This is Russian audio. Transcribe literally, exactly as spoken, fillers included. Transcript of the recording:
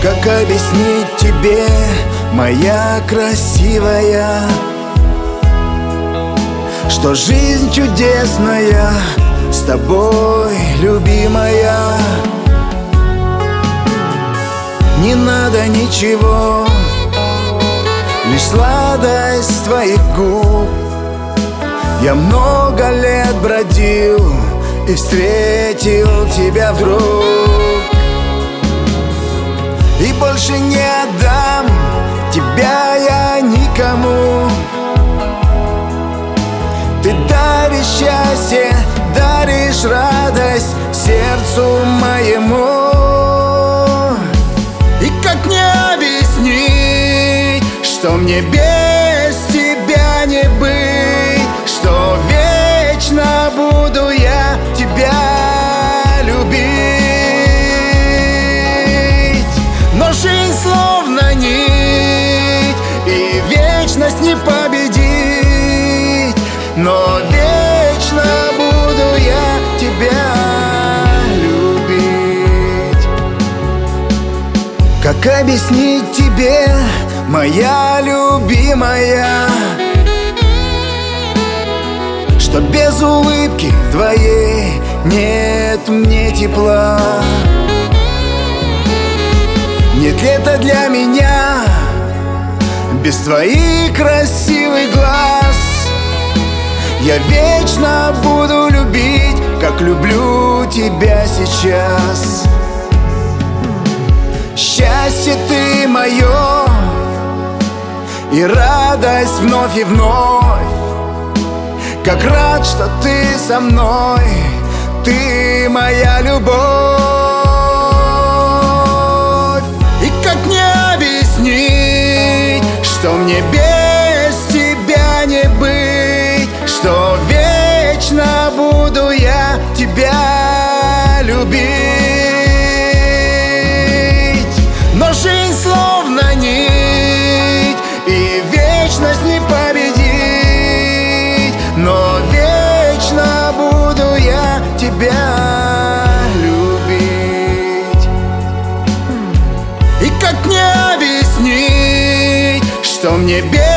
Как объяснить тебе, моя красивая, что жизнь чудесная с тобой, любимая? Не надо ничего, лишь сладость твоих губ. Я много лет бродил и встретил тебя вдруг, и больше не отдам тебя я никому. Ты даришь счастье, даришь радость сердцу моему. И как мне объяснить, что мне без тебя не быть, что вечно буду я тебя любить? Но жизнь словно нить, и вечность не победить, но вечно буду я тебя любить. Как объяснить тебе, моя любимая, что без улыбки твоей нет мне тепла? Нет лета для меня без твоих красивых глаз. Я вечно буду любить, как люблю тебя сейчас. Счастье ты мое, и радость вновь и вновь. Как рад, что ты со мной, ты моя любовь. И как мне объяснить, что мне без тебя не быть, что вечно буду я тебя любить? Но жизнь словно нить, и вечность не победить, но вечно буду я тебя любить. И как мне объяснить, что мне без